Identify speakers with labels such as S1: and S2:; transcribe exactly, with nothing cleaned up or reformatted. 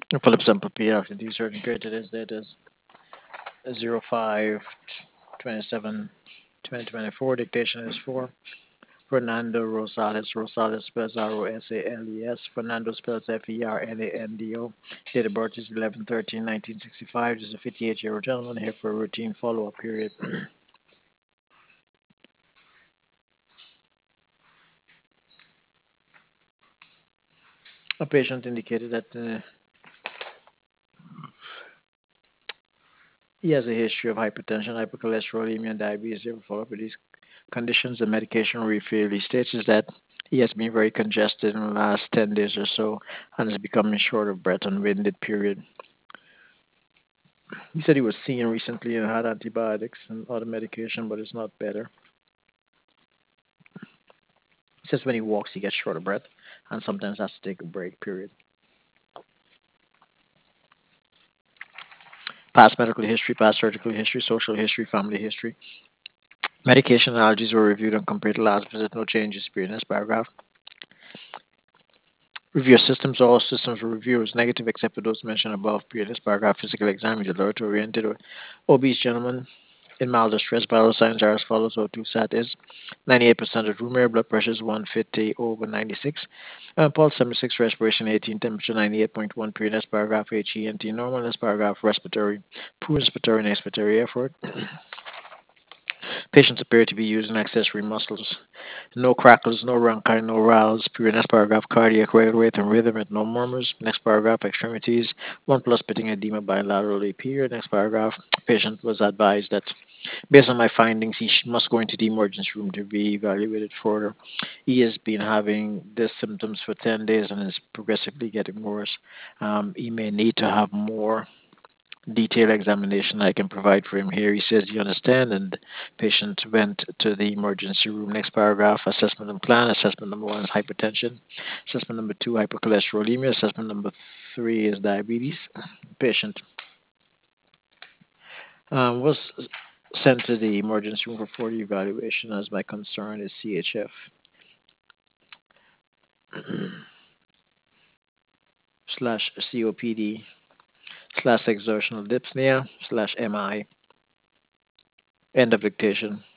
S1: Phillips and P after the certain created is that is zero five twenty seven twenty twenty four. Dictation is four. Fernando Rosales. Rosales spells R O S A L E S. Fernando spells F E R N A N D O. Date of birth is eleven thirteen nineteen sixty-five. This is a fifty-eight year old gentleman here for a routine follow up period. A patient indicated that uh, he has a history of hypertension, hypercholesterolemia, and diabetes. He ever follow up with these conditions. The medication refill he states is that he has been very congested in the last ten days or so and is becoming short of breath and winded period. He said he was seen recently and had antibiotics and other medication, but it's not better. He says when he walks, he gets short of breath and sometimes has to take a break, period. Past medical history, past surgical history, social history, family history. Medication allergies were reviewed and compared to last visit. No changes appear in this paragraph. Review systems. All systems were reviewed as negative except for those mentioned above. Period. This paragraph. Physical exam is alert oriented or obese gentleman in mild distress. Vital signs are as follows. O two sat is ninety-eight percent of room air. Blood pressure is one fifty over ninety-six. Uh, pulse seventy-six. Respiration eighteen. Temperature ninety-eight point one. Period. This paragraph. H E N T normal. This paragraph. Respiratory. Poor respiratory and expiratory effort. Patients appear to be using accessory muscles. No crackles, no rancor, no rouse. Period. Next paragraph, cardiac rate, rate and rhythm and no murmurs. Next paragraph, extremities, one plus pitting edema bilaterally. Period. Next paragraph, patient was advised that based on my findings, he must go into the emergency room to be evaluated further. He has been having these symptoms for ten days and is progressively getting worse. Um, he may need to have more detailed examination I can provide for him here. He says you understand, and the patient went to the emergency room. Next paragraph, assessment and plan. Assessment number one is hypertension. Assessment number two, hypercholesterolemia. Assessment number three is diabetes. Patient um, was sent to the emergency room for further evaluation as my concern is C H F slash C O P D slash exertional dyspnea slash M I. End of dictation.